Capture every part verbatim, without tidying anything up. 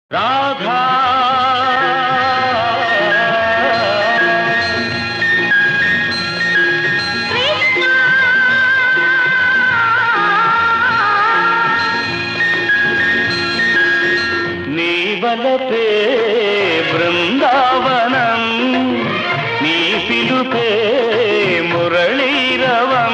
రాధా నీ వలపే బృందావనం, నీ పిలుపే మురళీరవం.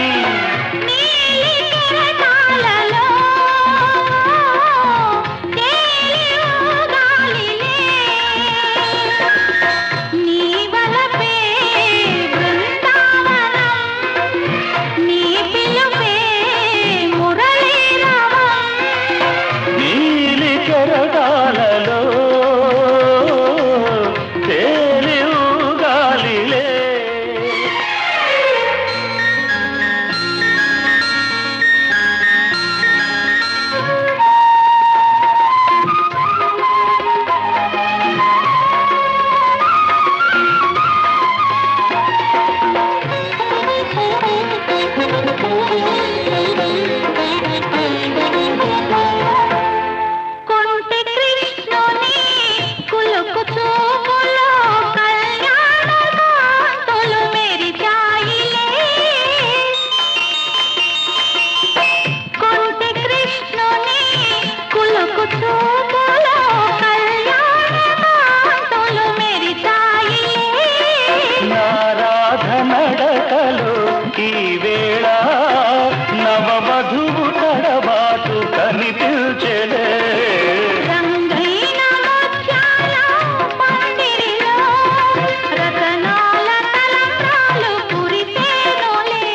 నడకలో ఈ వేళ నవవధువు తడబాటు కనిపించెలే. రంగైన ముత్యాల పందిరిలో రతనాల తలంబ్రాలు కురిసేనులే.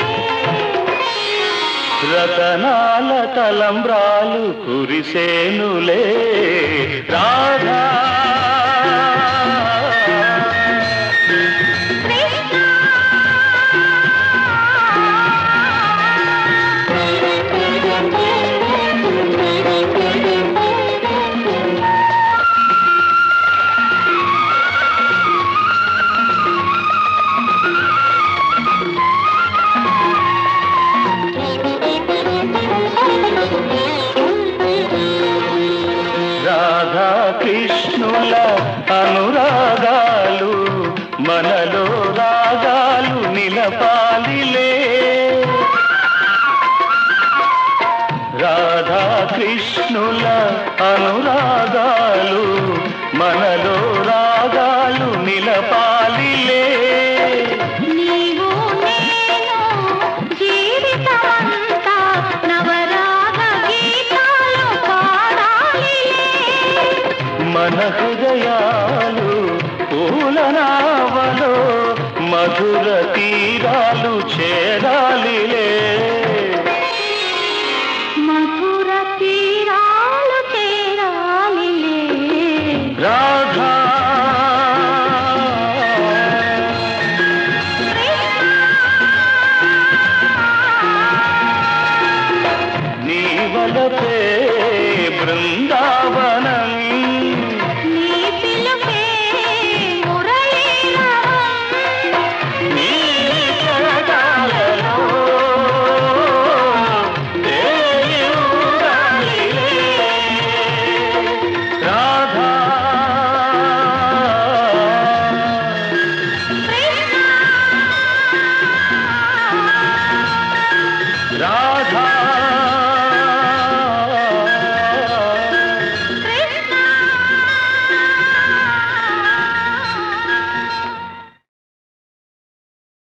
రతనాల తలంబ్రాలు కురిసేనులే. రాధా రాధా కృష్ణుల అనురాగాలు మనలో రాగాలు నిలపాలిలే. రాధా కృష్ణుల అనురాగాలు మనలో రాగాలు నిలపాలిలే. నీవు నేను జీవితమంతా నవరాగ గీతాలు పాడాలిలే. మన హృదయాలు పూలనావలో మధుర తీరాలు చేరాలిలే. మధుర తీరాలు చేరాలిలే. రాధా నీ వలపే బృందావనం,